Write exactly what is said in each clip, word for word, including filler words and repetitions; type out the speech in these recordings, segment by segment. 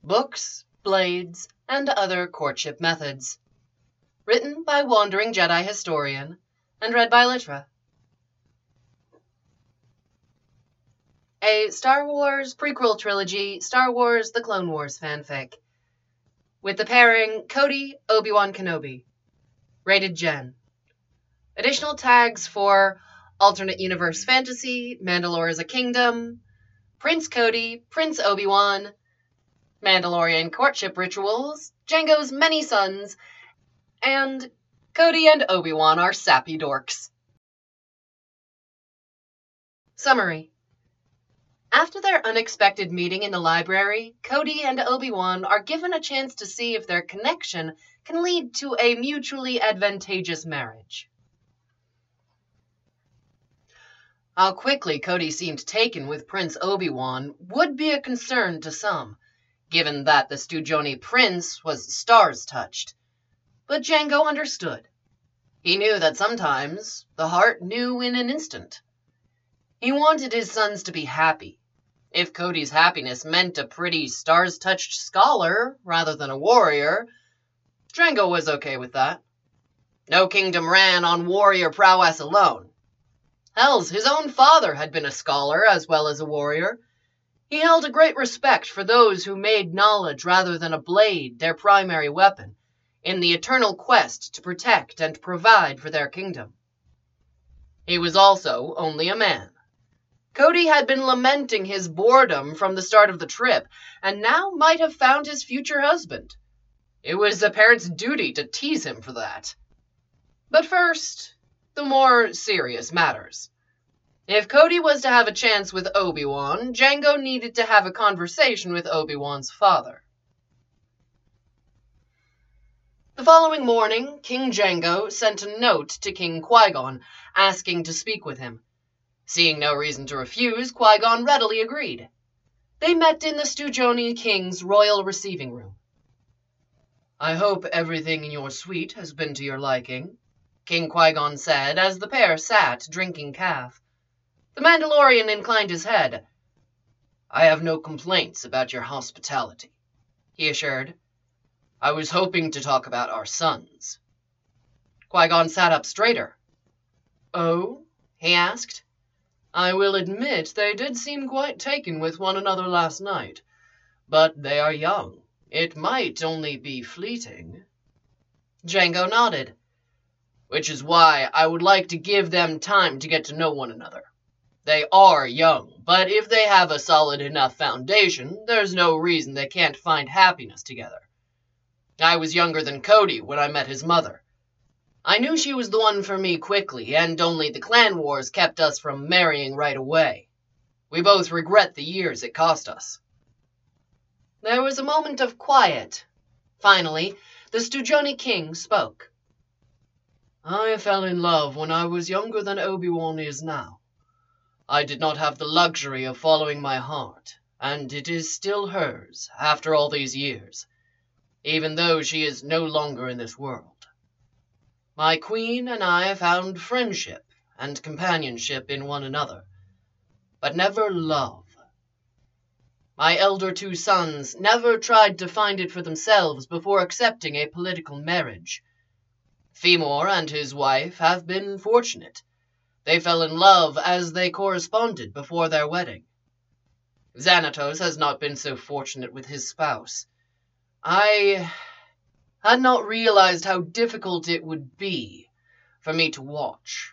Books, Blades, and Other Courtship Methods. Written by Wandering Jedi Historian and read by Litra. A Star Wars prequel trilogy, Star Wars The Clone Wars fanfic. With the pairing Cody, Obi-Wan Kenobi. Rated Gen. Additional tags for Alternate Universe Fantasy, Mandalore as a Kingdom, Prince Cody, Prince Obi-Wan, Mandalorian Courtship Rituals, Jango's Many Sons, and Cody and Obi-Wan are sappy dorks. Summary. After their unexpected meeting in the library, Cody and Obi-Wan are given a chance to see if their connection can lead to a mutually advantageous marriage. How quickly Cody seemed taken with Prince Obi-Wan would be a concern to some, given that the Stujoni prince was stars-touched. But Jango understood. He knew that sometimes the heart knew in an instant. He wanted his sons to be happy. If Cody's happiness meant a pretty stars-touched scholar rather than a warrior, Jango was okay with that. No kingdom ran on warrior prowess alone. Hells, his own father had been a scholar as well as a warrior. He held a great respect for those who made knowledge rather than a blade their primary weapon, in the eternal quest to protect and provide for their kingdom. He was also only a man. Cody had been lamenting his boredom from the start of the trip, and now might have found his future husband. It was a parent's duty to tease him for that. But first, the more serious matters. If Cody was to have a chance with Obi-Wan, Jango needed to have a conversation with Obi-Wan's father. The following morning, King Jango sent a note to King Qui-Gon, asking to speak with him. Seeing no reason to refuse, Qui-Gon readily agreed. They met in the Stujoni King's royal receiving room. "I hope everything in your suite has been to your liking," King Qui-Gon said as the pair sat drinking kaf. The Mandalorian inclined his head. "I have no complaints about your hospitality," he assured. "I was hoping to talk about our sons." Qui-Gon sat up straighter. "Oh?" he asked. "I will admit they did seem quite taken with one another last night. But they are young. It might only be fleeting." Jango nodded. "Which is why I would like to give them time to get to know one another. They are young, but if they have a solid enough foundation, there's no reason they can't find happiness together. I was younger than Cody when I met his mother. I knew she was the one for me quickly, and only the clan wars kept us from marrying right away. We both regret the years it cost us." There was a moment of quiet. Finally, the Stujoni King spoke. "I fell in love when I was younger than Obi-Wan is now. I did not have the luxury of following my heart, and it is still hers after all these years, even though she is no longer in this world. My queen and I found friendship and companionship in one another, but never love. My elder two sons never tried to find it for themselves before accepting a political marriage. Femor and his wife have been fortunate. They fell in love as they corresponded before their wedding. Xanatos has not been so fortunate with his spouse. I had not realized how difficult it would be for me to watch.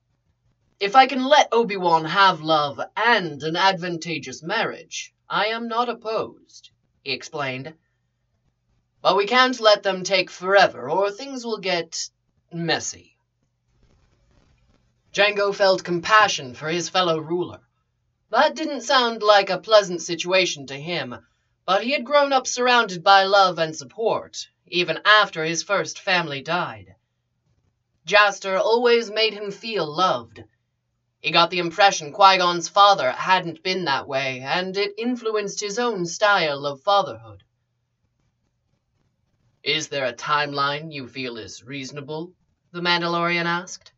If I can let Obi-Wan have love and an advantageous marriage, I am not opposed," he explained. "But we can't let them take forever, or things will get messy." Jango felt compassion for his fellow ruler. That didn't sound like a pleasant situation to him, but he had grown up surrounded by love and support, even after his first family died. Jaster always made him feel loved. He got the impression Qui-Gon's father hadn't been that way, and it influenced his own style of fatherhood. "Is there a timeline you feel is reasonable?" the Mandalorian asked.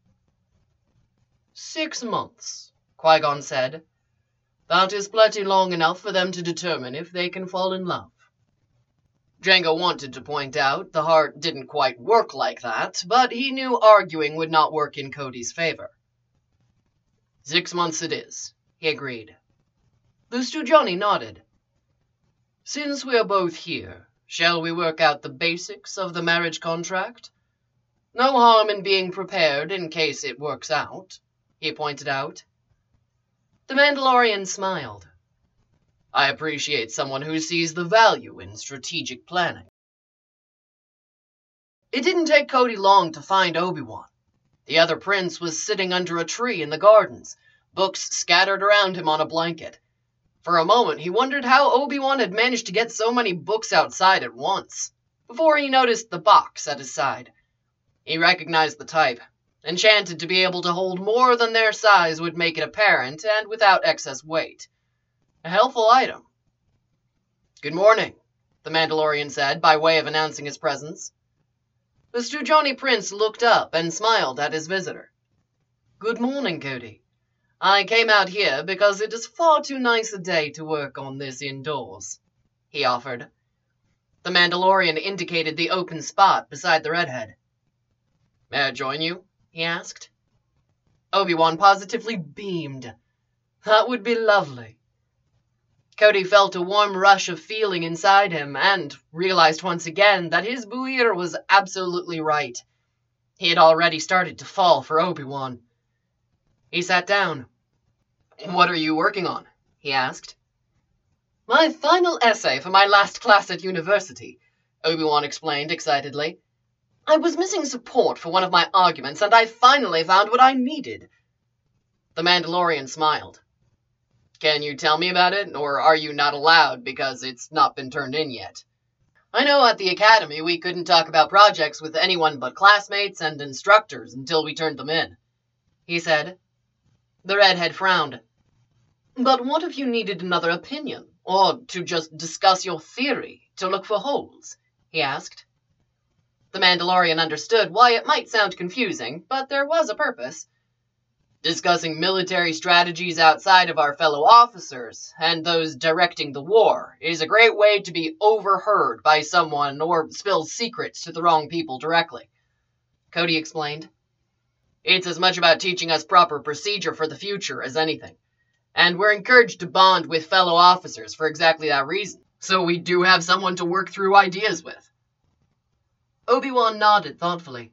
Six months, Qui-Gon said. "That is plenty long enough for them to determine if they can fall in love. Jango wanted to point out the heart didn't quite work like that, but he knew arguing would not work in Cody's favor. Six months it is, he agreed. The Stugioni nodded. Since we are both here, shall we work out the basics of the marriage contract? No harm in being prepared in case it works out, he pointed out. The Mandalorian smiled. I appreciate someone who sees the value in strategic planning. It didn't take Cody long to find Obi-Wan. The other prince was sitting under a tree in the gardens, books scattered around him on a blanket. For a moment, he wondered how Obi-Wan had managed to get so many books outside at once, before he noticed the box at his side. He recognized the type, enchanted to be able to hold more than their size would make it apparent and without excess weight. A helpful item. Good morning, the Mandalorian said by way of announcing his presence. The Stugioni prince looked up and smiled at his visitor. Good morning, Cody. I came out here because it is far too nice a day to work on this indoors, he offered. The Mandalorian indicated the open spot beside the redhead. May I join you? He asked. Obi-Wan positively beamed. That would be lovely. Cody felt a warm rush of feeling inside him and realized once again that his Buir was absolutely right. He had already started to fall for Obi-Wan. He sat down. What are you working on? He asked. My final essay for my last class at university, Obi-Wan explained excitedly. I was missing support for one of my arguments, and I finally found what I needed. The Mandalorian smiled. Can you tell me about it, or are you not allowed because it's not been turned in yet? I know at the academy we couldn't talk about projects with anyone but classmates and instructors until we turned them in, he said. The redhead frowned. But what if you needed another opinion, or to just discuss your theory, to look for holes? He asked. The Mandalorian understood why it might sound confusing, but there was a purpose. Discussing military strategies outside of our fellow officers, and those directing the war, is a great way to be overheard by someone or spill secrets to the wrong people directly, Cody explained. It's as much about teaching us proper procedure for the future as anything, and we're encouraged to bond with fellow officers for exactly that reason, so we do have someone to work through ideas with. Obi-Wan nodded thoughtfully.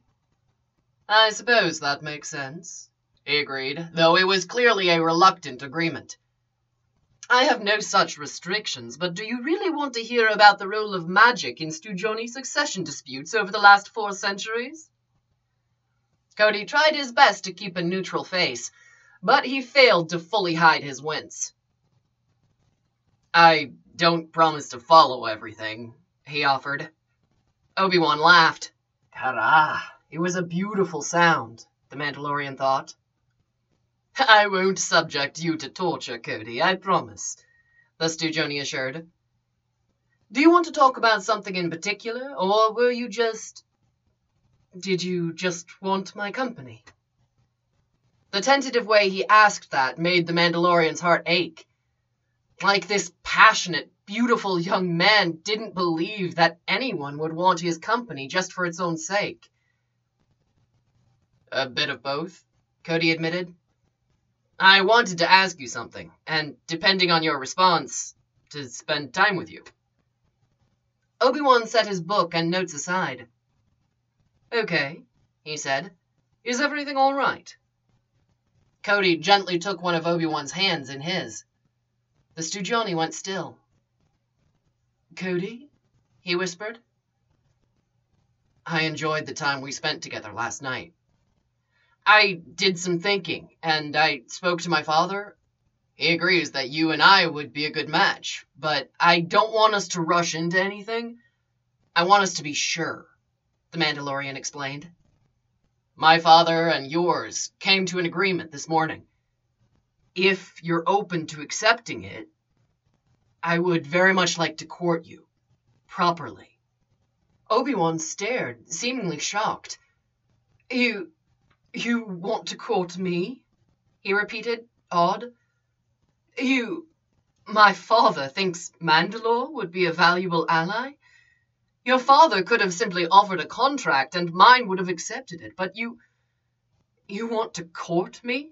I suppose that makes sense, he agreed, though it was clearly a reluctant agreement. I have no such restrictions, but do you really want to hear about the role of magic in Stugioni succession disputes over the last four centuries? Cody tried his best to keep a neutral face, but he failed to fully hide his wince. I don't promise to follow everything, he offered. Obi-Wan laughed. Hurrah! It was a beautiful sound, the Mandalorian thought. I won't subject you to torture, Cody, I promise, the Stugioni assured. Do you want to talk about something in particular, or were you just... Did you just want my company? The tentative way he asked that made the Mandalorian's heart ache. Like this passionate, beautiful young man didn't believe that anyone would want his company just for its own sake. A bit of both, Cody admitted. I wanted to ask you something, and depending on your response, to spend time with you. Obi-Wan set his book and notes aside. Okay, he said. Is everything all right? Cody gently took one of Obi-Wan's hands in his. The Stugioni went still. Cody? He whispered. I enjoyed the time we spent together last night. I did some thinking, and I spoke to my father. He agrees that you and I would be a good match, but I don't want us to rush into anything. I want us to be sure, the Mandalorian explained. My father and yours came to an agreement this morning. If you're open to accepting it, I would very much like to court you, properly. Obi-Wan stared, seemingly shocked. You... you want to court me? He repeated, awed. You... my father thinks Mandalore would be a valuable ally? Your father could have simply offered a contract and mine would have accepted it, but you... you want to court me?"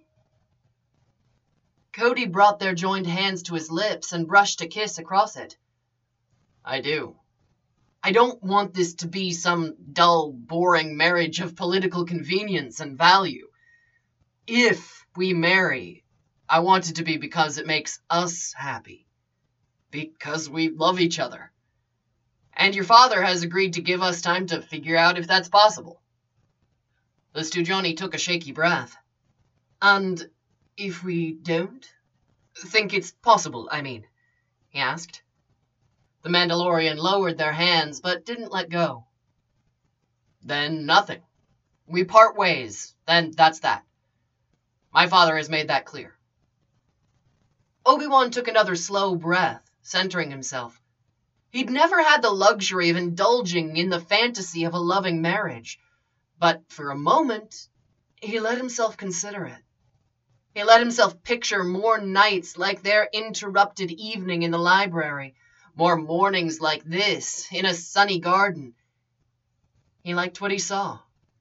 Cody brought their joined hands to his lips and brushed a kiss across it. "I do. I don't want this to be some dull, boring marriage of political convenience and value. If we marry, I want it to be because it makes us happy. Because we love each other. And your father has agreed to give us time to figure out if that's possible." The Stugioni took a shaky breath. "And if we don't? Think it's possible, I mean," he asked. The Mandalorian lowered their hands, but didn't let go. "Then nothing. We part ways, then that's that. My father has made that clear." Obi-Wan took another slow breath, centering himself. He'd never had the luxury of indulging in the fantasy of a loving marriage, but for a moment, he let himself consider it. He let himself picture more nights like their interrupted evening in the library, more mornings like this in a sunny garden. He liked what he saw.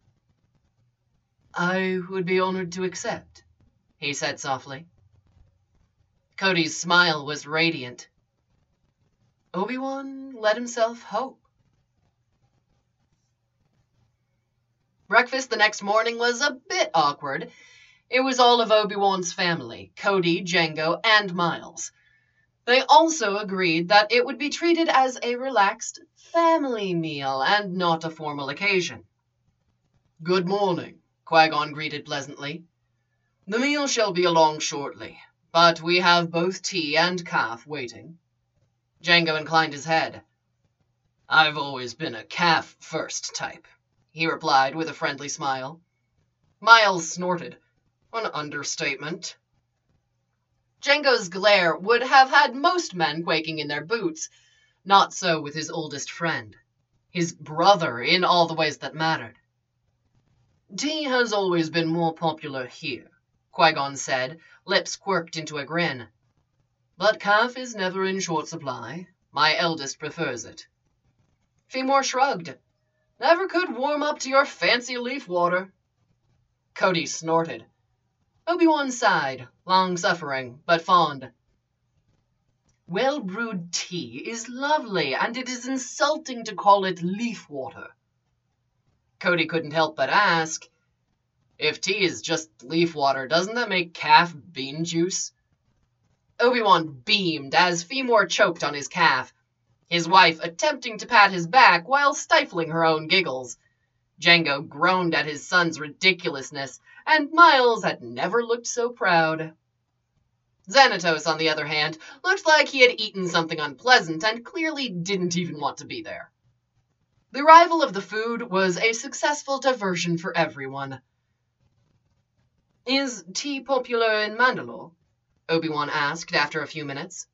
"I would be honored to accept," he said softly. Cody's smile was radiant. Obi-Wan let himself hope. Breakfast the next morning was a bit awkward. It was all of Obi-Wan's family, Cody, Jango, and Miles. They also agreed that it would be treated as a relaxed family meal and not a formal occasion. "Good morning," Qui-Gon greeted pleasantly. "The meal shall be along shortly, but we have both tea and calf waiting." Jango inclined his head. "I've always been a calf-first type," he replied with a friendly smile. Miles snorted. "An understatement." Jango's glare would have had most men quaking in their boots. Not so with his oldest friend. His brother in all the ways that mattered. "Tea has always been more popular here," Qui-Gon said, lips quirked into a grin. "But calf is never in short supply. My eldest prefers it." Femor shrugged. "Never could warm up to your fancy leaf water." Cody snorted. Obi-Wan sighed, long-suffering, but fond. "Well-brewed tea is lovely, and it is insulting to call it leaf water." Cody couldn't help but ask, "If tea is just leaf water, doesn't that make calf bean juice?" Obi-Wan beamed as Femor choked on his calf, his wife attempting to pat his back while stifling her own giggles. Jango groaned at his son's ridiculousness, and Miles had never looked so proud. Xanatos, on the other hand, looked like he had eaten something unpleasant and clearly didn't even want to be there. The arrival of the food was a successful diversion for everyone. "Is tea popular in Mandalore?" Obi-Wan asked after a few minutes.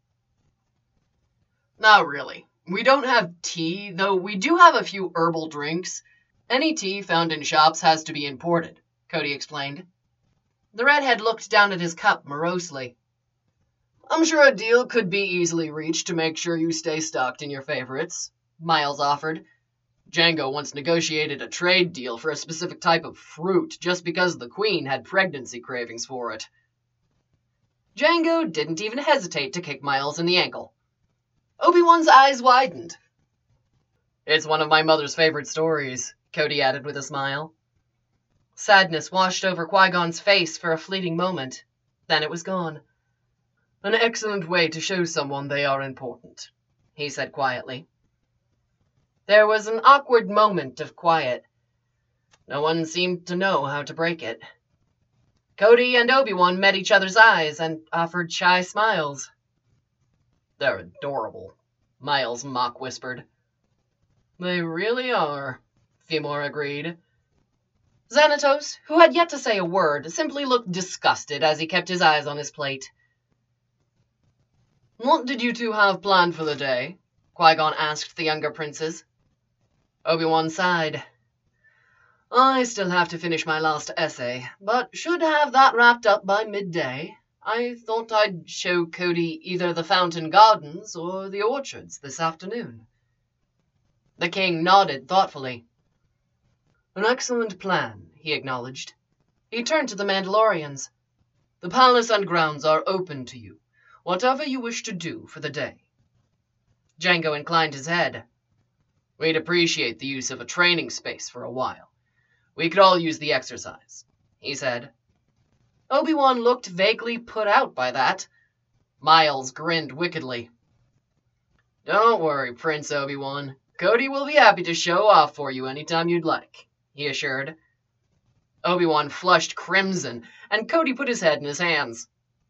"Not really. We don't have tea, though we do have a few herbal drinks. Any tea found in shops has to be imported," Cody explained. The redhead looked down at his cup morosely. "I'm sure a deal could be easily reached to make sure you stay stocked in your favorites," Miles offered. "Jango once negotiated a trade deal for a specific type of fruit just because the Queen had pregnancy cravings for it." Jango didn't even hesitate to kick Miles in the ankle. Obi-Wan's eyes widened. "It's one of my mother's favorite stories," Cody added with a smile. Sadness washed over Qui-Gon's face for a fleeting moment. Then it was gone. "An excellent way to show someone they are important," he said quietly. There was an awkward moment of quiet. No one seemed to know how to break it. Cody and Obi-Wan met each other's eyes and offered shy smiles. "They're adorable," Miles mock whispered. "They really are," Femor agreed. Xanatos, who had yet to say a word, simply looked disgusted as he kept his eyes on his plate. "What did you two have planned for the day?" Qui-Gon asked the younger princes. Obi-Wan sighed. "I still have to finish my last essay, but should have that wrapped up by midday. I thought I'd show Cody either the Fountain Gardens or the orchards this afternoon." The king nodded thoughtfully. An excellent plan, he acknowledged. He turned to the Mandalorians. The palace and grounds are open to you, whatever you wish to do for the day. Jango inclined his head. We'd appreciate the use of a training space for a while. We could all use the exercise, he said. Obi-Wan looked vaguely put out by that. Miles grinned wickedly. Don't worry, Prince Obi-Wan. Cody will be happy to show off for you anytime you'd like, he assured. Obi-Wan flushed crimson, and Cody put his head in his hands.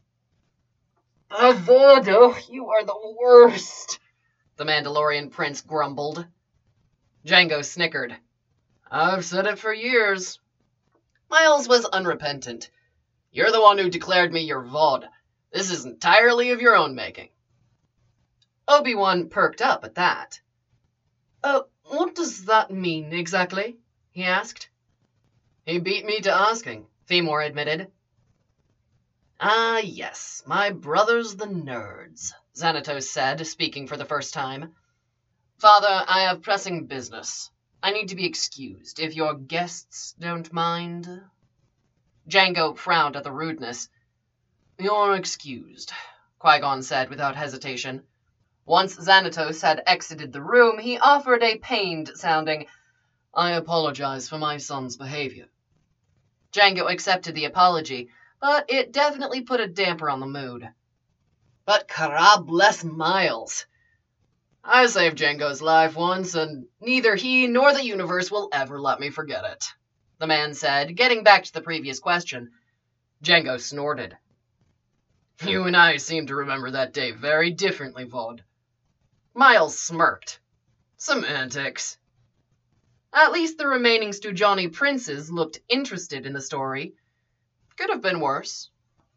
Avodo, you are the worst, the Mandalorian prince grumbled. Jango snickered. I've said it for years. Miles was unrepentant. You're the one who declared me your Vod. This is entirely of your own making. Obi-Wan perked up at that. Uh, what does that mean, exactly? He asked. He beat me to asking, Femor admitted. Ah, yes, my brothers the nerds, Xanatos said, speaking for the first time. Father, I have pressing business. I need to be excused, if your guests don't mind. Jango frowned at the rudeness. You're excused, Qui-Gon said without hesitation. Once Xanatos had exited the room, he offered a pained-sounding, I apologize for my son's behavior. Jango accepted the apology, but it definitely put a damper on the mood. But Kara bless Miles. I saved Jango's life once, and neither he nor the universe will ever let me forget it, the man said, getting back to the previous question. Jango snorted. You and I seem to remember that day very differently, Vod. Miles smirked. Semantics. At least the remaining Stujani princes looked interested in the story. Could have been worse.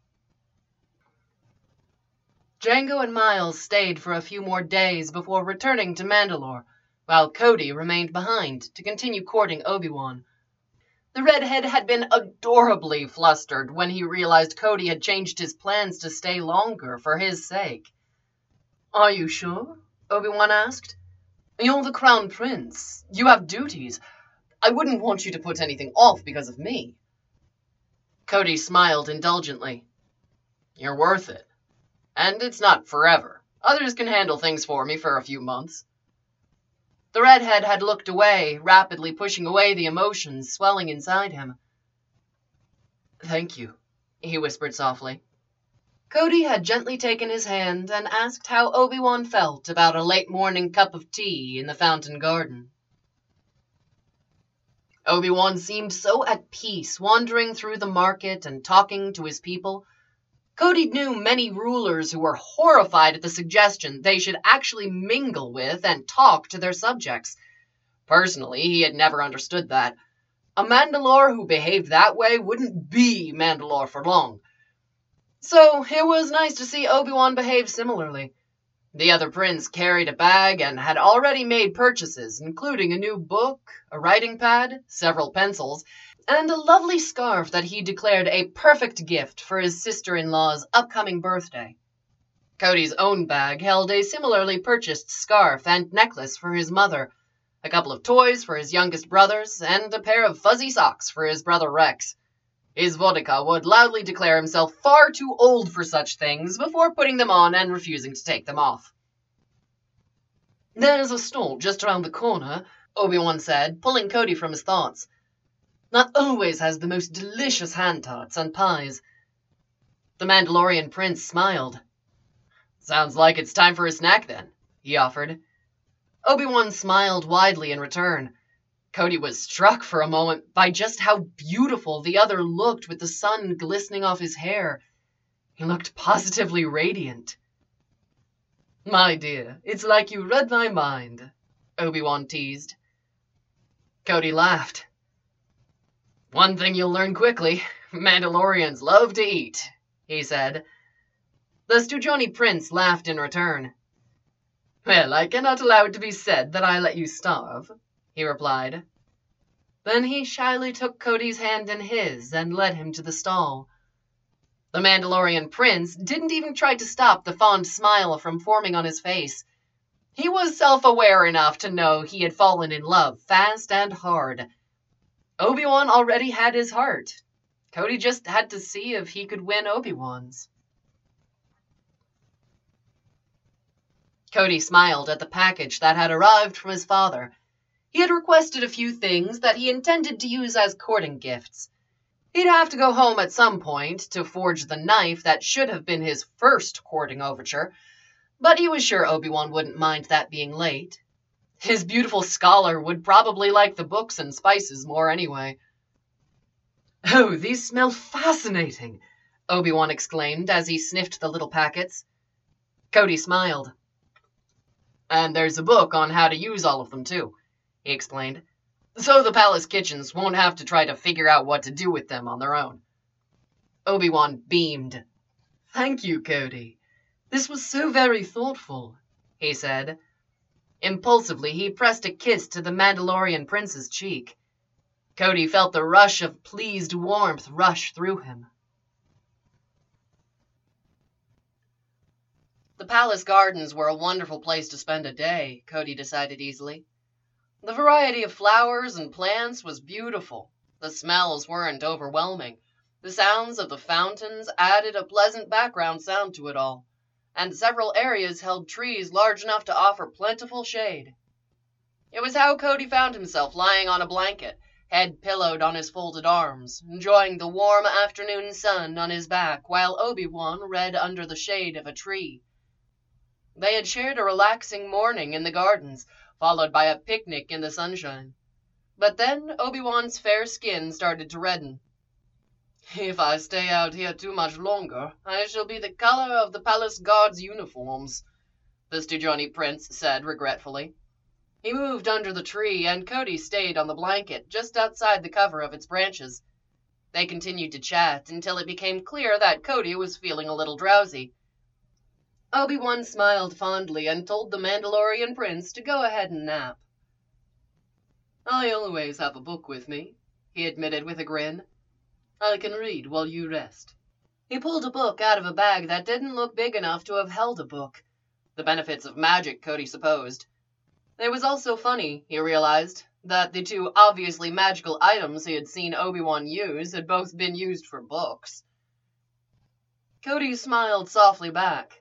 Jango and Miles stayed for a few more days before returning to Mandalore, while Cody remained behind to continue courting Obi-Wan. The redhead had been adorably flustered when he realized Cody had changed his plans to stay longer for his sake. Are you sure? Obi-Wan asked. You're the Crown Prince. You have duties. I wouldn't want you to put anything off because of me. Cody smiled indulgently. You're worth it. And it's not forever. Others can handle things for me for a few months. The redhead had looked away, rapidly pushing away the emotions swelling inside him. Thank you, he whispered softly. Cody had gently taken his hand and asked how Obi-Wan felt about a late morning cup of tea in the fountain garden. Obi-Wan seemed so at peace, wandering through the market and talking to his people. Cody knew many rulers who were horrified at the suggestion they should actually mingle with and talk to their subjects. Personally, he had never understood that. A Mandalore who behaved that way wouldn't be Mandalore for long. So it was nice to see Obi-Wan behave similarly. The other prince carried a bag and had already made purchases, including a new book, a writing pad, several pencils, and a lovely scarf that he declared a perfect gift for his sister-in-law's upcoming birthday. Cody's own bag held a similarly purchased scarf and necklace for his mother, a couple of toys for his youngest brothers, and a pair of fuzzy socks for his brother Rex. His vodka would loudly declare himself far too old for such things before putting them on and refusing to take them off. There's a stall just around the corner, Obi-Wan said, pulling Cody from his thoughts. That always has the most delicious hand tarts and pies. The Mandalorian prince smiled. Sounds like it's time for a snack then, he offered. Obi-Wan smiled widely in return. Cody was struck for a moment by just how beautiful the other looked with the sun glistening off his hair. He looked positively radiant. My dear, it's like you read my mind, Obi-Wan teased. Cody laughed. One thing you'll learn quickly, Mandalorians love to eat, he said. The Stujoni prince laughed in return. Well, I cannot allow it to be said that I let you starve, he replied. Then he shyly took Cody's hand in his and led him to the stall. The Mandalorian prince didn't even try to stop the fond smile from forming on his face. He was self-aware enough to know he had fallen in love fast and hard. Obi-Wan already had his heart. Cody just had to see if he could win Obi-Wan's. Cody smiled at the package that had arrived from his father. He had requested a few things that he intended to use as courting gifts. He'd have to go home at some point to forge the knife that should have been his first courting overture, but he was sure Obi-Wan wouldn't mind that being late. His beautiful scholar would probably like the books and spices more anyway. "Oh, these smell fascinating," Obi-Wan exclaimed as he sniffed the little packets. Cody smiled. "And there's a book on how to use all of them, too," he explained. "So the palace kitchens won't have to try to figure out what to do with them on their own." Obi-Wan beamed. "Thank you, Cody. This was so very thoughtful," he said. Impulsively, he pressed a kiss to the Mandalorian prince's cheek. Cody felt the rush of pleased warmth rush through him. The palace gardens were a wonderful place to spend a day, Cody decided easily. The variety of flowers and plants was beautiful. The smells weren't overwhelming. The sounds of the fountains added a pleasant background sound to it all, and several areas held trees large enough to offer plentiful shade. It was how Cody found himself lying on a blanket, head pillowed on his folded arms, enjoying the warm afternoon sun on his back while Obi-Wan read under the shade of a tree. They had shared a relaxing morning in the gardens, followed by a picnic in the sunshine. But then Obi-Wan's fair skin started to redden. "If I stay out here too much longer, I shall be the color of the palace guards' uniforms," the Stujoni prince said regretfully. He moved under the tree, and Cody stayed on the blanket just outside the cover of its branches. They continued to chat until it became clear that Cody was feeling a little drowsy. Obi-Wan smiled fondly and told the Mandalorian prince to go ahead and nap. "I always have a book with me," he admitted with a grin. "I can read while you rest." He pulled a book out of a bag that didn't look big enough to have held a book. The benefits of magic, Cody supposed. It was also funny, he realized, that the two obviously magical items he had seen Obi-Wan use had both been used for books. Cody smiled softly back.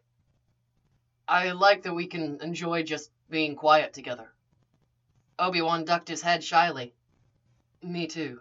"I like that we can enjoy just being quiet together." Obi-Wan ducked his head shyly. "Me too."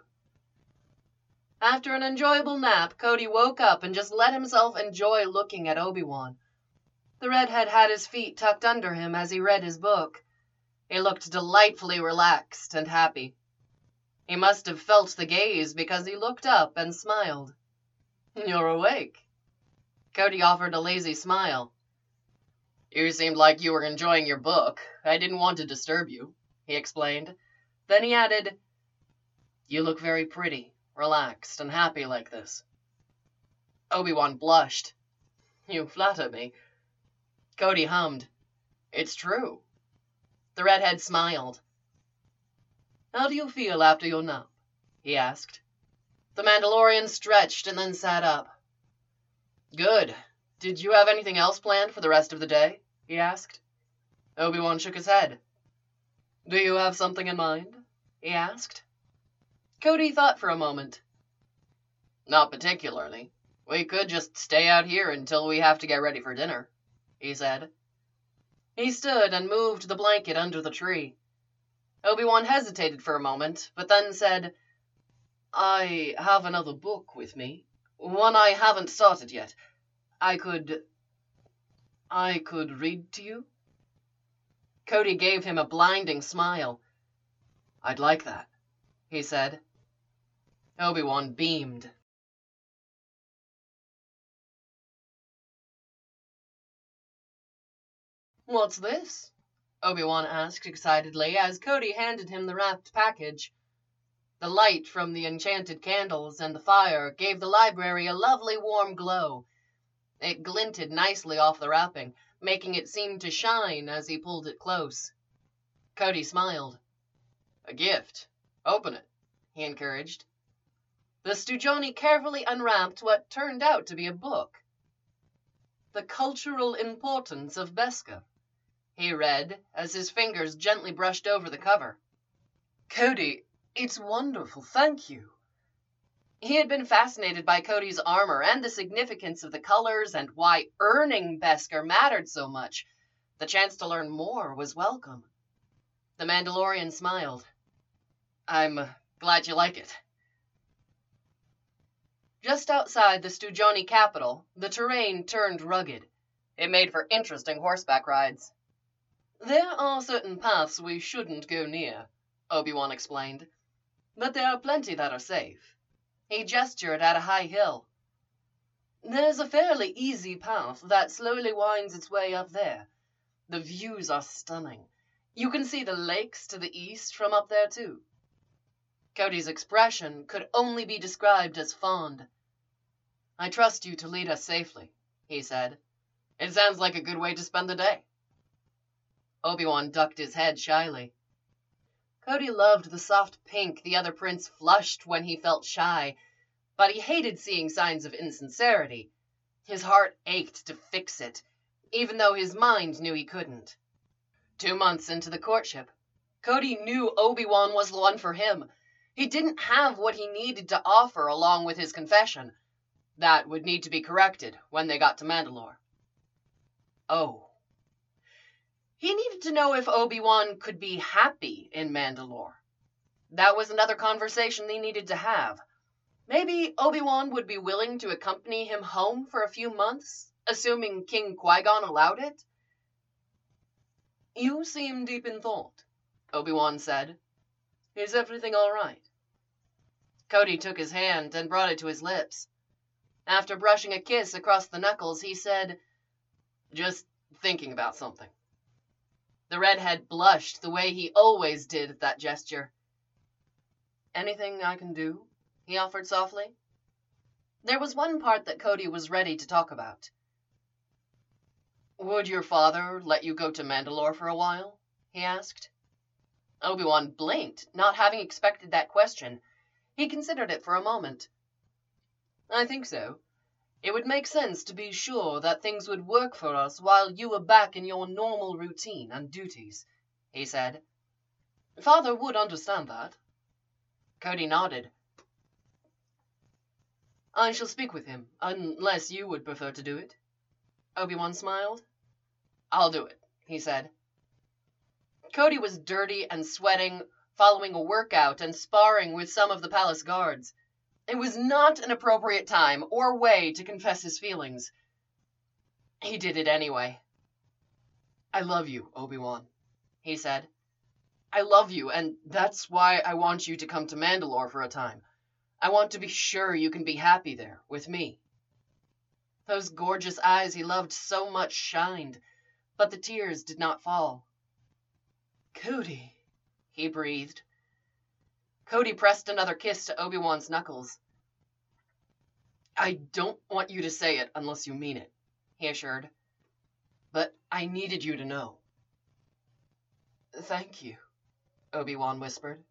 After an enjoyable nap, Cody woke up and just let himself enjoy looking at Obi-Wan. The redhead had his feet tucked under him as he read his book. He looked delightfully relaxed and happy. He must have felt the gaze because he looked up and smiled. "You're awake." Cody offered a lazy smile. "You seemed like you were enjoying your book. I didn't want to disturb you," he explained. Then he added, "You look very pretty, relaxed, and happy like this." Obi-Wan blushed. "You flatter me." Cody hummed, "It's true." The redhead smiled. "How do you feel after your nap?" he asked. The Mandalorian stretched and then sat up. "Good. Did you have anything else planned for the rest of the day?" he asked. Obi-Wan shook his head. "Do you have something in mind?" he asked. Cody thought for a moment. "Not particularly. We could just stay out here until we have to get ready for dinner," he said. He stood and moved the blanket under the tree. Obi-Wan hesitated for a moment, but then said, "I have another book with me. One I haven't started yet. I could... I could read to you?" Cody gave him a blinding smile. "I'd like that," he said. Obi-Wan beamed. "What's this?" Obi-Wan asked excitedly as Cody handed him the wrapped package. The light from the enchanted candles and the fire gave the library a lovely warm glow. It glinted nicely off the wrapping, making it seem to shine as he pulled it close. Cody smiled. "A gift. Open it," he encouraged. The Stujoni carefully unwrapped what turned out to be a book. "The Cultural Importance of Beskar," he read as his fingers gently brushed over the cover. Cody, it's wonderful, thank you. He had been fascinated by Cody's armor and the significance of the colors and why earning Beskar mattered so much. The chance to learn more was welcome. The Mandalorian smiled. I'm glad you like it. Just outside the Stujoni capital, the terrain turned rugged. It made for interesting horseback rides. There are certain paths we shouldn't go near, Obi-Wan explained, but there are plenty that are safe. He gestured at a high hill. There's a fairly easy path that slowly winds its way up there. The views are stunning. You can see the lakes to the east from up there, too. Cody's expression could only be described as fond. I trust you to lead us safely, he said. It sounds like a good way to spend the day. Obi-Wan ducked his head shyly. Cody loved the soft pink the other prince flushed when he felt shy, but he hated seeing signs of insincerity. His heart ached to fix it, even though his mind knew he couldn't. Two months into the courtship, Cody knew Obi-Wan was the one for him. He didn't have what he needed to offer along with his confession. That would need to be corrected when they got to Mandalore. Oh. He needed to know if Obi-Wan could be happy in Mandalore. That was another conversation they needed to have. Maybe Obi-Wan would be willing to accompany him home for a few months, assuming King Qui-Gon allowed it. You seem deep in thought, Obi-Wan said. Is everything all right? Cody took his hand and brought it to his lips. After brushing a kiss across the knuckles, he said, Just thinking about something. The redhead blushed the way he always did at that gesture. Anything I can do? He offered softly. There was one part that Cody was ready to talk about. Would your father let you go to Mandalore for a while? He asked. Obi-Wan blinked, not having expected that question. He considered it for a moment. I think so. It would make sense to be sure that things would work for us while you were back in your normal routine and duties, he said. Father would understand that. Cody nodded. I shall speak with him, unless you would prefer to do it. Obi-Wan smiled. I'll do it, he said. Cody was dirty and sweating, following a workout and sparring with some of the palace guards. It was not an appropriate time or way to confess his feelings. He did it anyway. I love you, Obi-Wan, he said. I love you, and that's why I want you to come to Mandalore for a time. I want to be sure you can be happy there, with me. Those gorgeous eyes he loved so much shined, but the tears did not fall. Cody, he breathed. Cody pressed another kiss to Obi-Wan's knuckles. I don't want you to say it unless you mean it, he assured. But I needed you to know. Thank you, Obi-Wan whispered.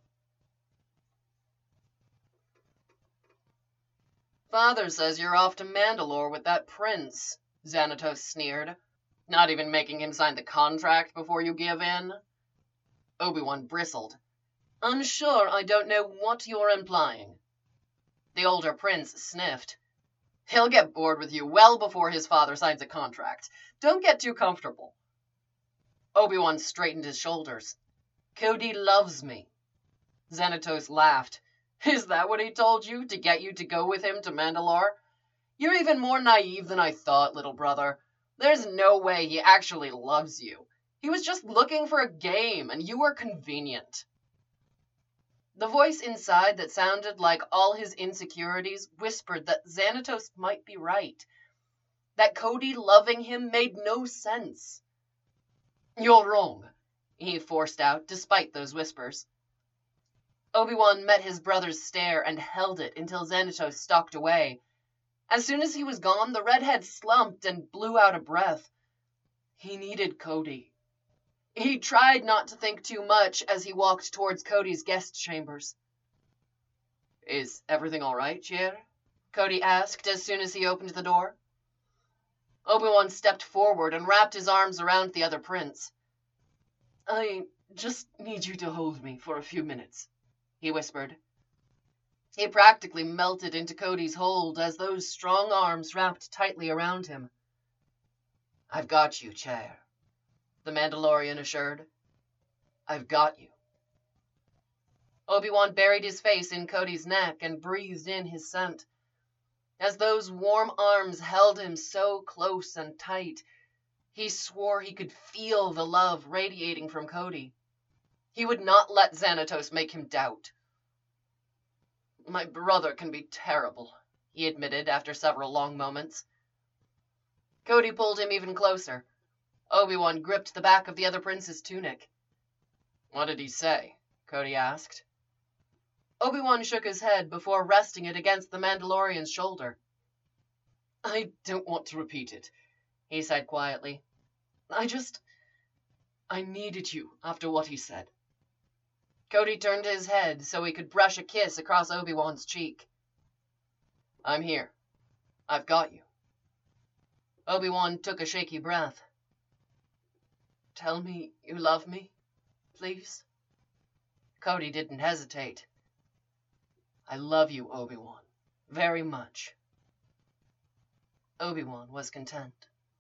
Father says you're off to Mandalore with that prince, Xanatos sneered. Not even making him sign the contract before you give in? Obi-Wan bristled. Unsure, I don't know what you're implying. The older prince sniffed. He'll get bored with you well before his father signs a contract. Don't get too comfortable. Obi-Wan straightened his shoulders. Cody loves me. Xanatos laughed. Is that what he told you, to get you to go with him to Mandalore? You're even more naive than I thought, little brother. There's no way he actually loves you. He was just looking for a game, and you were convenient. The voice inside that sounded like all his insecurities whispered that Xanatos might be right, that Cody loving him made no sense. You're wrong, he forced out, despite those whispers. Obi-Wan met his brother's stare and held it until Xanatos stalked away. As soon as he was gone, the redhead slumped and blew out a breath. He needed Cody. He tried not to think too much as he walked towards Cody's guest chambers. Is everything all right, Chier? Cody asked as soon as he opened the door. Obi-Wan stepped forward and wrapped his arms around the other prince. I just need you to hold me for a few minutes, he whispered. He practically melted into Cody's hold as those strong arms wrapped tightly around him. I've got you, Chair, the Mandalorian assured. I've got you. Obi-Wan buried his face in Cody's neck and breathed in his scent. As those warm arms held him so close and tight, he swore he could feel the love radiating from Cody. He would not let Xanatos make him doubt. My brother can be terrible, he admitted after several long moments. Cody pulled him even closer. Obi-Wan gripped the back of the other prince's tunic. What did he say? Cody asked. Obi-Wan shook his head before resting it against the Mandalorian's shoulder. I don't want to repeat it, he said quietly. I just... I needed you after what he said. Cody turned his head so he could brush a kiss across Obi-Wan's cheek. I'm here. I've got you. Obi-Wan took a shaky breath. Tell me you love me, please? Cody didn't hesitate. I love you, Obi-Wan, very much. Obi-Wan was content.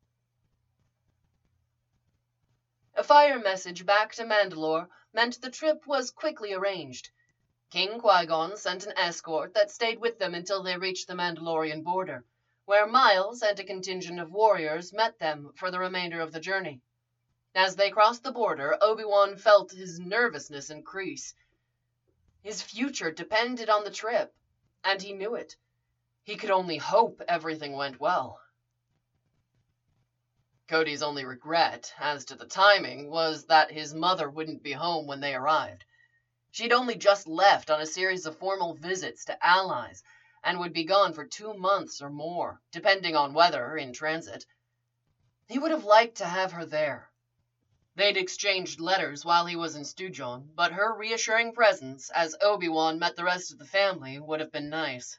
A fire message back to Mandalore meant the trip was quickly arranged. King Qui-Gon sent an escort that stayed with them until they reached the Mandalorian border, where Miles and a contingent of warriors met them for the remainder of the journey. As they crossed the border, Obi-Wan felt his nervousness increase. His future depended on the trip, and he knew it. He could only hope everything went well. Cody's only regret, as to the timing, was that his mother wouldn't be home when they arrived. She'd only just left on a series of formal visits to allies, and would be gone for two months or more, depending on weather in transit. He would have liked to have her there. They'd exchanged letters while he was in Stujon, but her reassuring presence as Obi-Wan met the rest of the family would have been nice.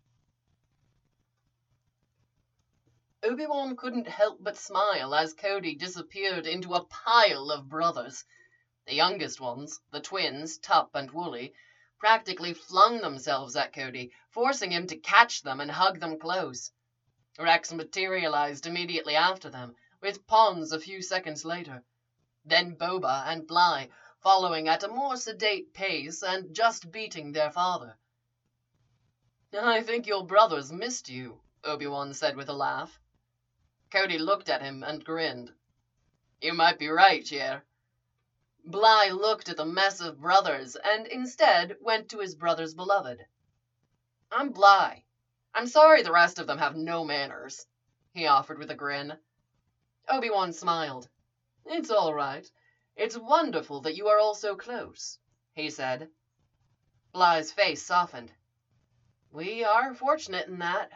Obi-Wan couldn't help but smile as Cody disappeared into a pile of brothers. The youngest ones, the twins, Tup and Wooly, practically flung themselves at Cody, forcing him to catch them and hug them close. Rex materialized immediately after them, with Pons a few seconds later. Then Boba and Bly, following at a more sedate pace and just beating their father. I think your brothers missed you, Obi-Wan said with a laugh. Cody looked at him and grinned. You might be right, Chair. Bly looked at the mess of brothers and instead went to his brother's beloved. I'm Bly. I'm sorry the rest of them have no manners, he offered with a grin. Obi-Wan smiled. It's all right. It's wonderful that you are all so close, he said. Bly's face softened. We are fortunate in that.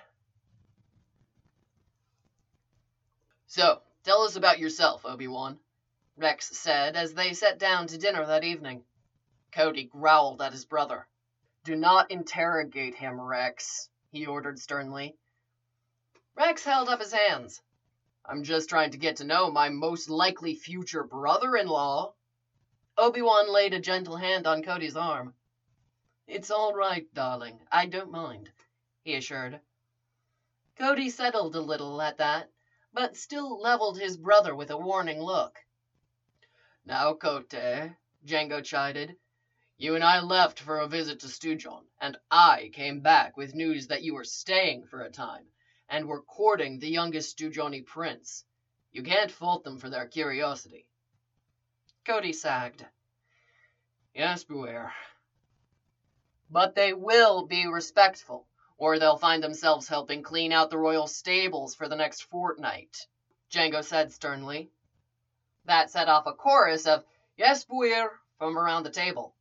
So, tell us about yourself, Obi-Wan, Rex said as they sat down to dinner that evening. Cody growled at his brother. Do not interrogate him, Rex, he ordered sternly. Rex held up his hands. I'm just trying to get to know my most likely future brother-in-law. Obi-Wan laid a gentle hand on Cody's arm. It's all right, darling. I don't mind, he assured. Cody settled a little at that, but still leveled his brother with a warning look. Now, Cote, Jango chided, you and I left for a visit to Stujon, and I came back with news that you were staying for a time, and were courting the youngest Stujoni prince. You can't fault them for their curiosity. Cody sagged. Yes, beware. But they will be respectful, or they'll find themselves helping clean out the royal stables for the next fortnight, Jango said sternly. That set off a chorus of, yes, Buir, from around the table.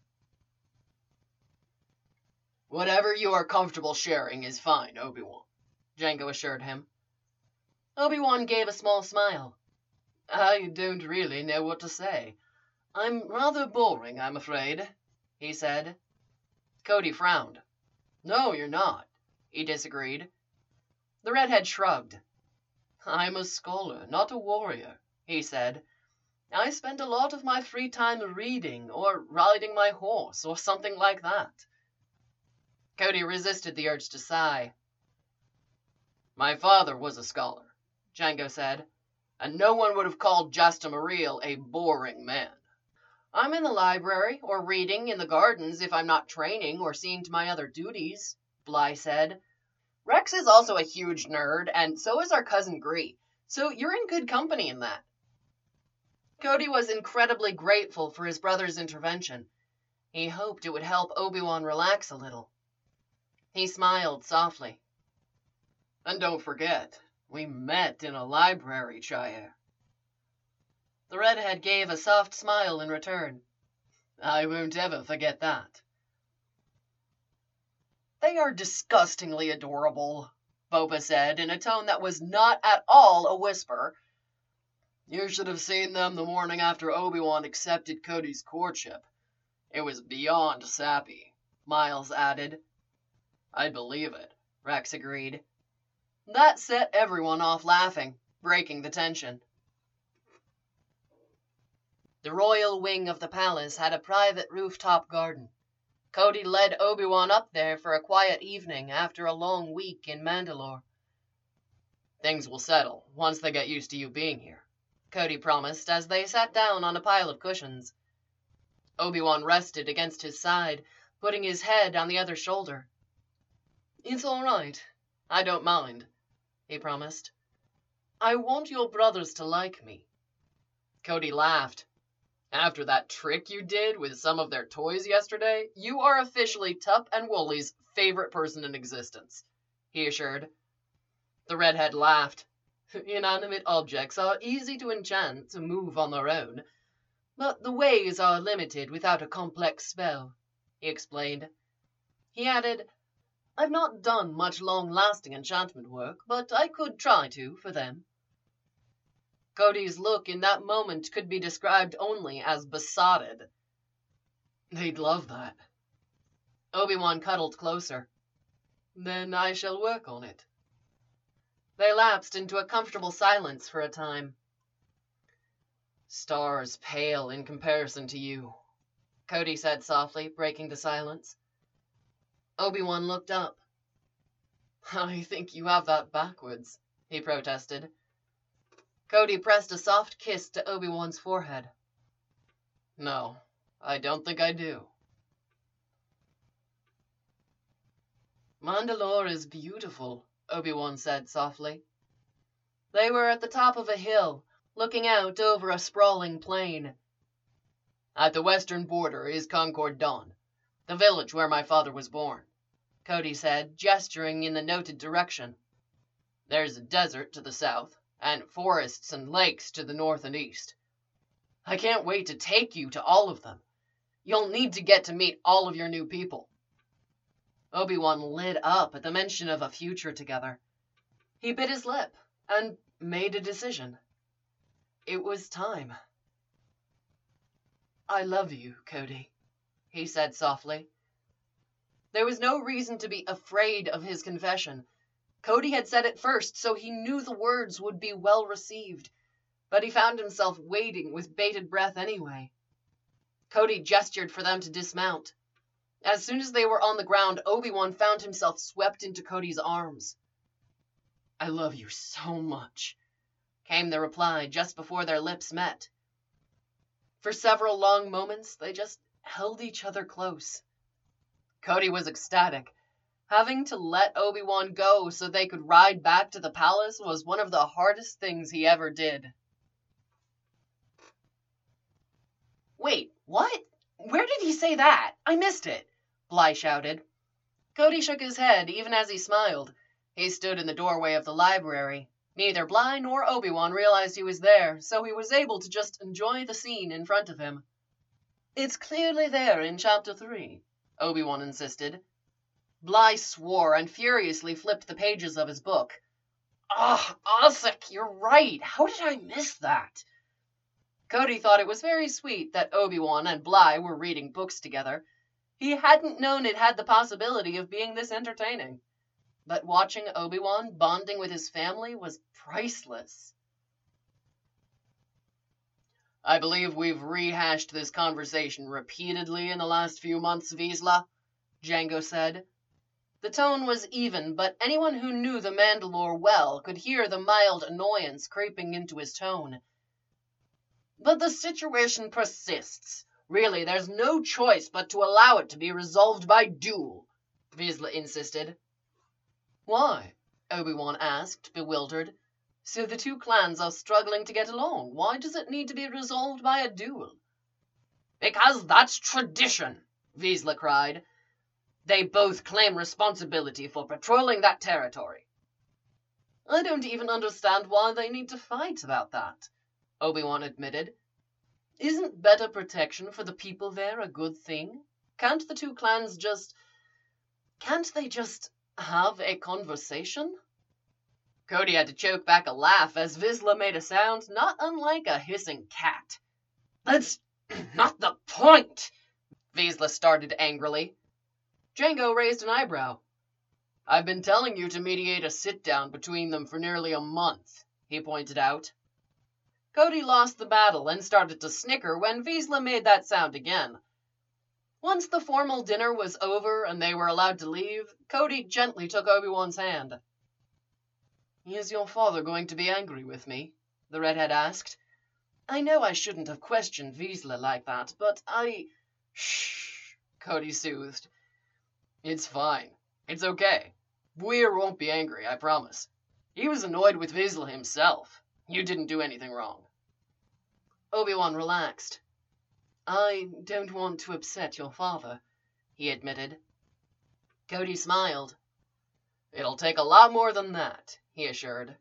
Whatever you are comfortable sharing is fine, Obi-Wan, Jango assured him. Obi-Wan gave a small smile. I don't really know what to say. I'm rather boring, I'm afraid, he said. Cody frowned. No, you're not, he disagreed. The redhead shrugged. I'm a scholar, not a warrior, he said, I spend a lot of my free time reading or riding my horse or something like that. Cody resisted the urge to sigh. My father was a scholar, Django said, and no one would have called Jasta Mareel a boring man. I'm in the library or reading in the gardens if I'm not training or seeing to my other duties, Bly said. Rex is also a huge nerd, and so is our cousin Gree, so you're in good company in that. Cody was incredibly grateful for his brother's intervention. He hoped it would help Obi-Wan relax a little. He smiled softly. And don't forget, we met in a library, Chaya. The redhead gave a soft smile in return. I won't ever forget that. They are disgustingly adorable, Boba said in a tone that was not at all a whisper. You should have seen them the morning after Obi-Wan accepted Cody's courtship. It was beyond sappy, Miles added. I believe it, Rex agreed. That set everyone off laughing, breaking the tension. The royal wing of the palace had a private rooftop garden. Cody led Obi-Wan up there for a quiet evening after a long week in Mandalore. Things will settle once they get used to you being here, Cody promised as they sat down on a pile of cushions. Obi-Wan rested against his side, putting his head on the other shoulder. It's all right. I don't mind, he promised. I want your brothers to like me. Cody laughed. After that trick you did with some of their toys yesterday, you are officially Tup and Woolly's favorite person in existence, he assured. The redhead laughed. Inanimate objects are easy to enchant to move on their own, but the ways are limited without a complex spell, he explained. He added, I've not done much long-lasting enchantment work, but I could try to for them. Cody's look in that moment could be described only as besotted. They'd love that. Obi-Wan cuddled closer. Then I shall work on it. They lapsed into a comfortable silence for a time. Stars pale in comparison to you, Cody said softly, breaking the silence. Obi-Wan looked up. I think you have that backwards, he protested. Cody pressed a soft kiss to Obi-Wan's forehead. No, I don't think I do. Mandalore is beautiful, Obi-Wan said softly. They were at the top of a hill, looking out over a sprawling plain. At the western border is Concord Dawn, the village where my father was born, Cody said, gesturing in the noted direction. There's a desert to the south, and forests and lakes to the north and east. I can't wait to take you to all of them. You'll need to get to meet all of your new people. Obi-Wan lit up at the mention of a future together. He bit his lip and made a decision. It was time. I love you, Cody, he said softly. There was no reason to be afraid of his confession. Cody had said it first, so he knew the words would be well received, but he found himself waiting with bated breath anyway. Cody gestured for them to dismount. As soon as they were on the ground, Obi-Wan found himself swept into Cody's arms. I love you so much, came the reply just before their lips met. For several long moments, they just held each other close. Cody was ecstatic. Having to let Obi-Wan go so they could ride back to the palace was one of the hardest things he ever did. Wait, what? Where did he say that? I missed it, Bly shouted. Cody shook his head even as he smiled. He stood in the doorway of the library. Neither Bly nor Obi-Wan realized he was there, so he was able to just enjoy the scene in front of him. It's clearly there in Chapter three, Obi-Wan insisted. Bly swore and furiously flipped the pages of his book. Ah, oh, Osric, you're right. How did I miss that? Cody thought it was very sweet that Obi-Wan and Bly were reading books together. He hadn't known it had the possibility of being this entertaining. But watching Obi-Wan bonding with his family was priceless. I believe we've rehashed this conversation repeatedly in the last few months, Vizsla, Jango said. The tone was even, but anyone who knew the Mandalore well could hear the mild annoyance creeping into his tone. But the situation persists. Really, there's no choice but to allow it to be resolved by duel, Vizsla insisted. Why? Obi-Wan asked, bewildered. So the two clans are struggling to get along. Why does it need to be resolved by a duel? Because that's tradition, Vizsla cried. They both claim responsibility for patrolling that territory. I don't even understand why they need to fight about that, Obi-Wan admitted. Isn't better protection for the people there a good thing? Can't the two clans just... Can't they just have a conversation? Cody had to choke back a laugh as Vizsla made a sound not unlike a hissing cat. That's not the point, Vizsla started angrily. Jango raised an eyebrow. I've been telling you to mediate a sit-down between them for nearly a month, he pointed out. Cody lost the battle and started to snicker when Vizsla made that sound again. Once the formal dinner was over and they were allowed to leave, Cody gently took Obi-Wan's hand. Is your father going to be angry with me? The redhead asked. I know I shouldn't have questioned Vizsla like that, but I... Shh, Cody soothed. It's fine. It's okay. Bweir won't be angry, I promise. He was annoyed with Vizsla himself. You didn't do anything wrong. Obi-Wan relaxed. I don't want to upset your father, he admitted. Cody smiled. It'll take a lot more than that, he assured.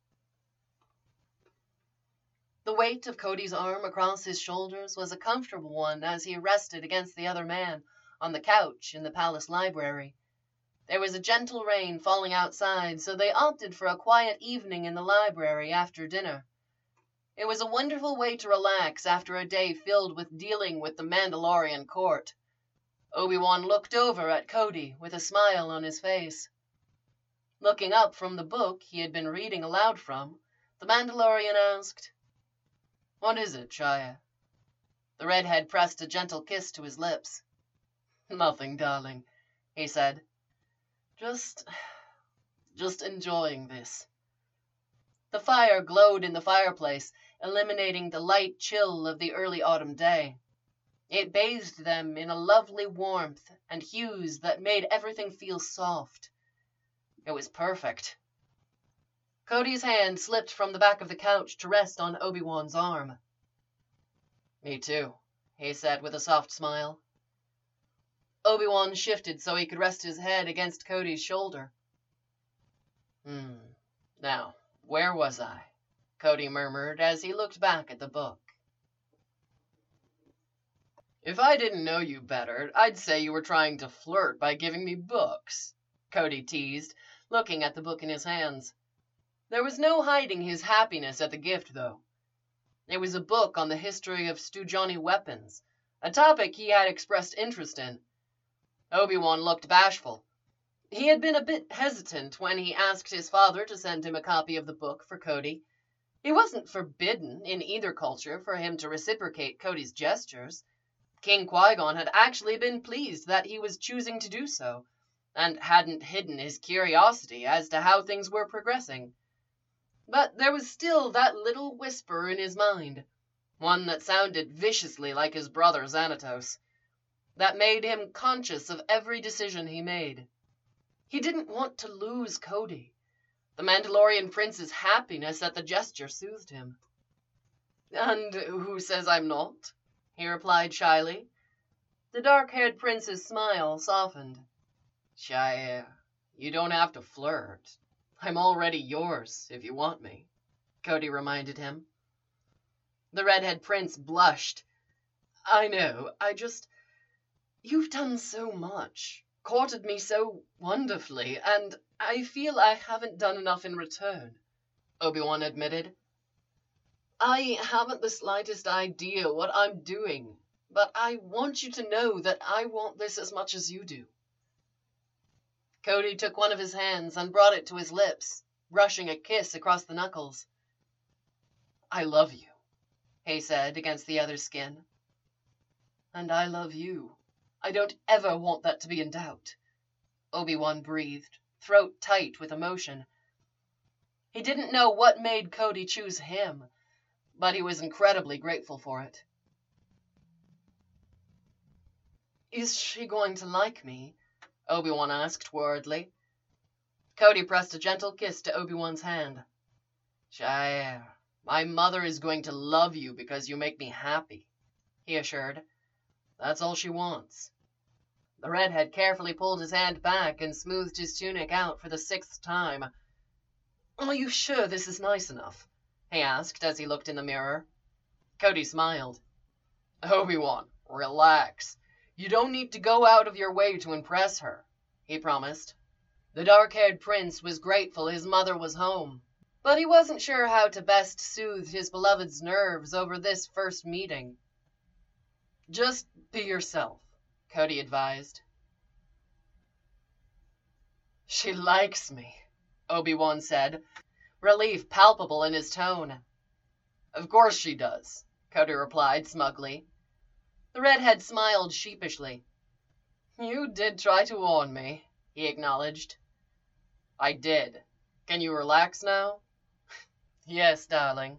The weight of Cody's arm across his shoulders was a comfortable one as he rested against the other man on the couch in the palace library. There was a gentle rain falling outside, so they opted for a quiet evening in the library after dinner. It was a wonderful way to relax after a day filled with dealing with the Mandalorian court. Obi-Wan looked over at Cody with a smile on his face. Looking up from the book he had been reading aloud from, the Mandalorian asked, What is it, Shia? The redhead pressed a gentle kiss to his lips. Nothing, darling, he said. Just, just enjoying this. The fire glowed in the fireplace, eliminating the light chill of the early autumn day. It bathed them in a lovely warmth and hues that made everything feel soft. It was perfect. Cody's hand slipped from the back of the couch to rest on Obi-Wan's arm. Me too, he said with a soft smile. Obi-Wan shifted so he could rest his head against Cody's shoulder. Hmm, now, where was I? Cody murmured as he looked back at the book. If I didn't know you better, I'd say you were trying to flirt by giving me books, Cody teased, looking at the book in his hands. There was no hiding his happiness at the gift, though. It was a book on the history of Stujoni weapons, a topic he had expressed interest in. Obi-Wan looked bashful. He had been a bit hesitant when he asked his father to send him a copy of the book for Cody. It wasn't forbidden in either culture for him to reciprocate Cody's gestures. King Qui-Gon had actually been pleased that he was choosing to do so, and hadn't hidden his curiosity as to how things were progressing. But there was still that little whisper in his mind, one that sounded viciously like his brother Xanatos, that made him conscious of every decision he made. He didn't want to lose Cody. The Mandalorian prince's happiness at the gesture soothed him. And who says I'm not? He replied shyly. The dark-haired prince's smile softened. Shia, you don't have to flirt. I'm already yours, if you want me, Cody reminded him. The redhead prince blushed. I know, I just... You've done so much, courted me so wonderfully, and I feel I haven't done enough in return, Obi-Wan admitted. I haven't the slightest idea what I'm doing, but I want you to know that I want this as much as you do. Cody took one of his hands and brought it to his lips, brushing a kiss across the knuckles. I love you, he said against the other's skin. And I love you. I don't ever want that to be in doubt, Obi-Wan breathed, throat tight with emotion. He didn't know what made Cody choose him, but he was incredibly grateful for it. Is she going to like me? Obi-Wan asked worriedly. Cody pressed a gentle kiss to Obi-Wan's hand. Jair, my mother is going to love you because you make me happy, he assured. That's all she wants. The redhead carefully pulled his hand back and smoothed his tunic out for the sixth time. Are you sure this is nice enough? He asked as he looked in the mirror. Cody smiled. Obi-Wan, relax. You don't need to go out of your way to impress her, he promised. The dark-haired prince was grateful his mother was home, but he wasn't sure how to best soothe his beloved's nerves over this first meeting. Just be yourself, Cody advised. She likes me, Obi-Wan said, relief palpable in his tone. Of course she does, Cody replied smugly. The redhead smiled sheepishly. You did try to warn me, he acknowledged. I did. Can you relax now? Yes, darling.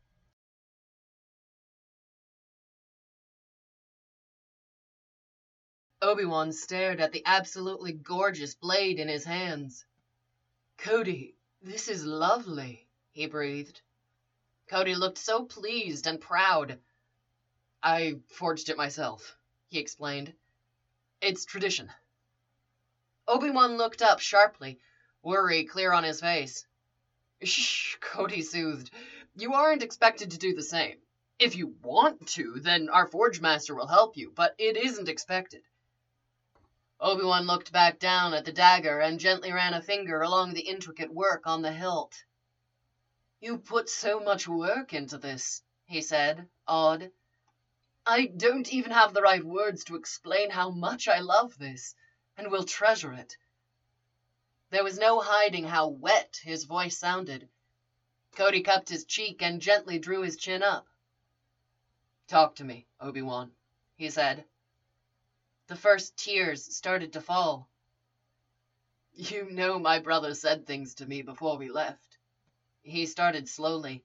Obi-Wan stared at the absolutely gorgeous blade in his hands. Cody, this is lovely, he breathed. Cody looked so pleased and proud. I forged it myself, he explained. It's tradition. Obi-Wan looked up sharply, worry clear on his face. Shh, Cody soothed. You aren't expected to do the same. If you want to, then our Forge Master will help you, but it isn't expected. Obi-Wan looked back down at the dagger and gently ran a finger along the intricate work on the hilt. You put so much work into this, he said, awed. I don't even have the right words to explain how much I love this, and will treasure it. There was no hiding how wet his voice sounded. Cody cupped his cheek and gently drew his chin up. Talk to me, Obi-Wan, he said. The first tears started to fall. You know my brother said things to me before we left. He started slowly.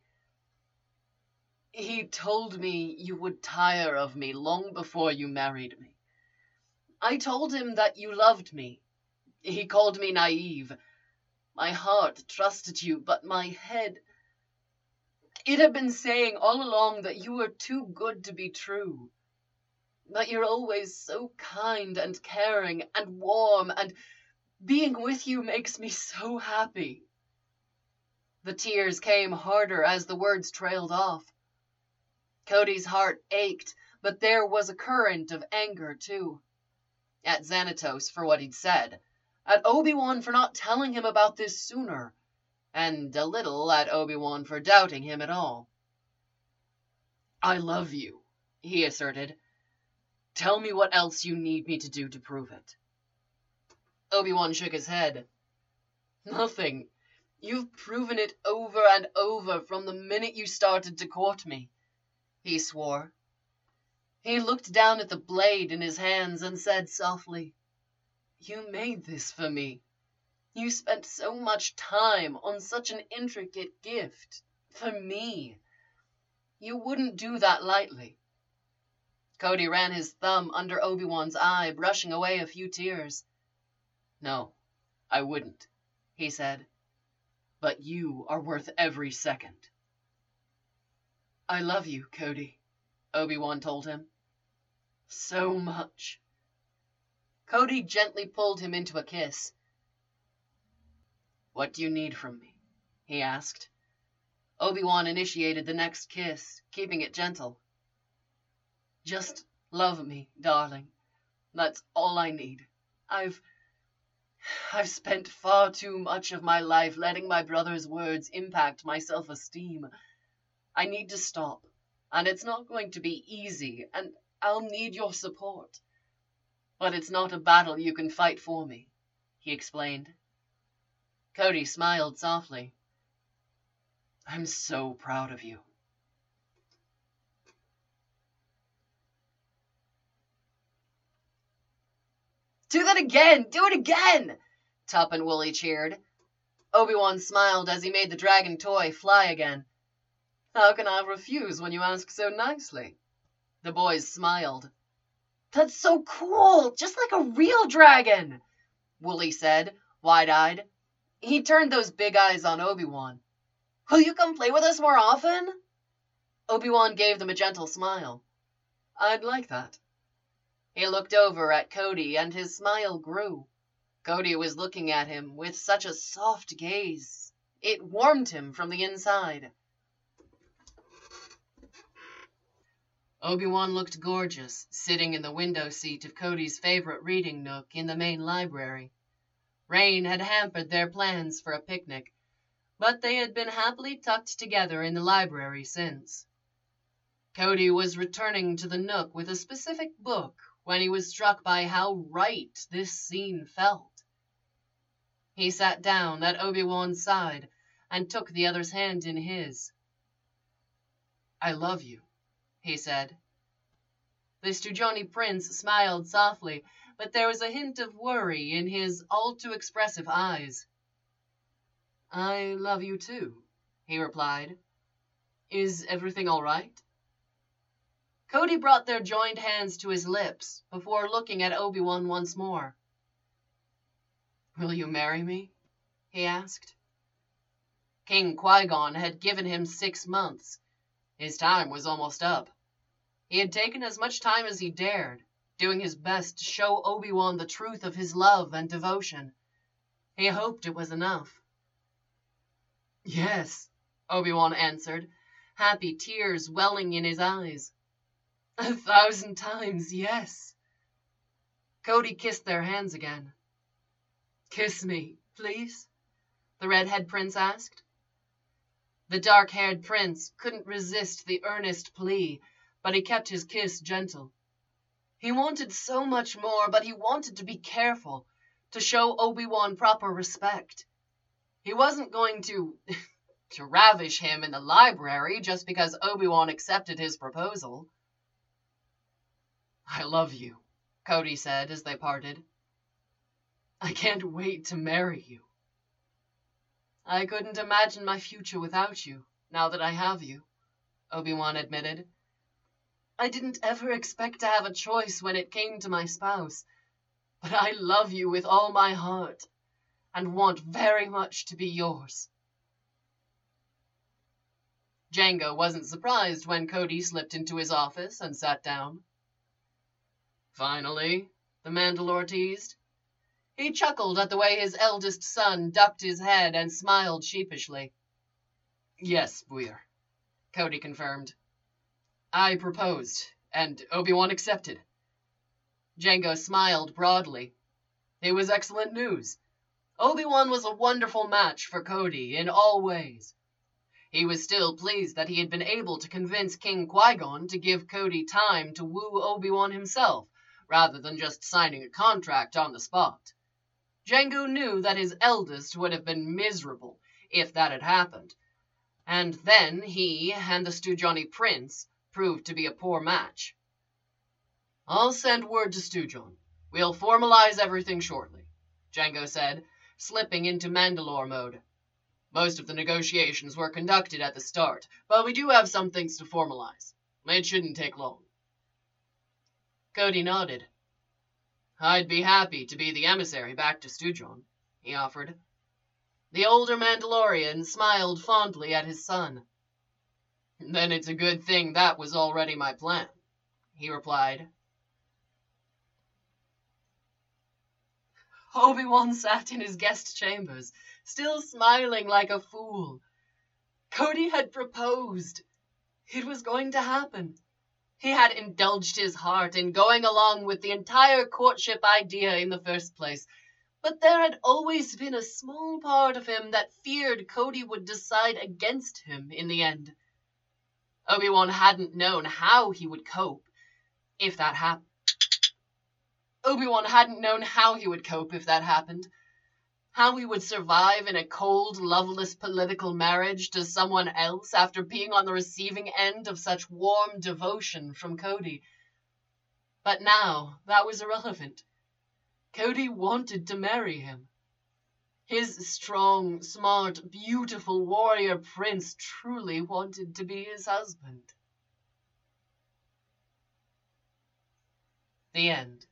He told me you would tire of me long before you married me. I told him that you loved me. He called me naive. My heart trusted you, but my head... It had been saying all along that you were too good to be true. But you're always so kind and caring and warm, and being with you makes me so happy. The tears came harder as the words trailed off. Cody's heart ached, but there was a current of anger, too. At Xanatos for what he'd said, at Obi-Wan for not telling him about this sooner, and a little at Obi-Wan for doubting him at all. I love you, he asserted. Tell me what else you need me to do to prove it. Obi-Wan shook his head. Nothing. You've proven it over and over from the minute you started to court me, he swore. He looked down at the blade in his hands and said softly, You made this for me. You spent so much time on such an intricate gift. For me. You wouldn't do that lightly. Cody ran his thumb under Obi-Wan's eye, brushing away a few tears. No, I wouldn't, he said. But you are worth every second. I love you, Cody, Obi-Wan told him. So much. Cody gently pulled him into a kiss. What do you need from me? He asked. Obi-Wan initiated the next kiss, keeping it gentle. Just love me, darling. That's all I need. I've... I've spent far too much of my life letting my brother's words impact my self-esteem. I need to stop, and it's not going to be easy, and I'll need your support. But it's not a battle you can fight for me, he explained. Cody smiled softly. I'm so proud of you. Do that again! Do it again! Tup and Wooly cheered. Obi-Wan smiled as he made the dragon toy fly again. How can I refuse when you ask so nicely? The boys smiled. That's so cool! Just like a real dragon! Wooly said, wide-eyed. He turned those big eyes on Obi-Wan. Will you come play with us more often? Obi-Wan gave them a gentle smile. I'd like that. He looked over at Cody, and his smile grew. Cody was looking at him with such a soft gaze. It warmed him from the inside. Obi-Wan looked gorgeous, sitting in the window seat of Cody's favorite reading nook in the main library. Rain had hampered their plans for a picnic, but they had been happily tucked together in the library since. Cody was returning to the nook with a specific book when he was struck by how right this scene felt. He sat down at Obi-Wan's side and took the other's hand in his. I love you, he said. The Stujoni prince smiled softly, but there was a hint of worry in his all-too-expressive eyes. I love you too, he replied. Is everything all right? Cody brought their joined hands to his lips before looking at Obi-Wan once more. Will you marry me? He asked. King Qui-Gon had given him six months. His time was almost up. He had taken as much time as he dared, doing his best to show Obi-Wan the truth of his love and devotion. He hoped it was enough. Yes, Obi-Wan answered, happy tears welling in his eyes. A thousand times, yes. Cody kissed their hands again. Kiss me, please, the redhead prince asked. The dark-haired prince couldn't resist the earnest plea, but he kept his kiss gentle. He wanted so much more, but he wanted to be careful, to show Obi-Wan proper respect. He wasn't going to, to ravish him in the library just because Obi-Wan accepted his proposal. I love you, Cody said as they parted. I can't wait to marry you. I couldn't imagine my future without you, now that I have you, Obi-Wan admitted. I didn't ever expect to have a choice when it came to my spouse, but I love you with all my heart and want very much to be yours. Jango wasn't surprised when Cody slipped into his office and sat down. Finally, the Mandalore teased. He chuckled at the way his eldest son ducked his head and smiled sheepishly. Yes, Booyer, Cody confirmed. I proposed, and Obi-Wan accepted. Jango smiled broadly. It was excellent news. Obi-Wan was a wonderful match for Cody in all ways. He was still pleased that he had been able to convince King Qui-Gon to give Cody time to woo Obi-Wan himself, rather than just signing a contract on the spot. Jango knew that his eldest would have been miserable if that had happened, and then he and the Stujoni prince proved to be a poor match. I'll send word to Stujon. We'll formalize everything shortly, Jango said, slipping into Mandalore mode. Most of the negotiations were conducted at the start, but we do have some things to formalize. It shouldn't take long. Cody nodded. I'd be happy to be the emissary back to Stujon, he offered. The older Mandalorian smiled fondly at his son. Then it's a good thing that was already my plan, he replied. Obi-Wan sat in his guest chambers, still smiling like a fool. Cody had proposed. It was going to happen. He had indulged his heart in going along with the entire courtship idea in the first place, but there had always been a small part of him that feared Cody would decide against him in the end. Obi-Wan hadn't known how he would cope if that happened. Obi-Wan hadn't known how he would cope if that happened. How he would survive in a cold, loveless political marriage to someone else after being on the receiving end of such warm devotion from Cody. But now, that was irrelevant. Cody wanted to marry him. His strong, smart, beautiful warrior prince truly wanted to be his husband. The end.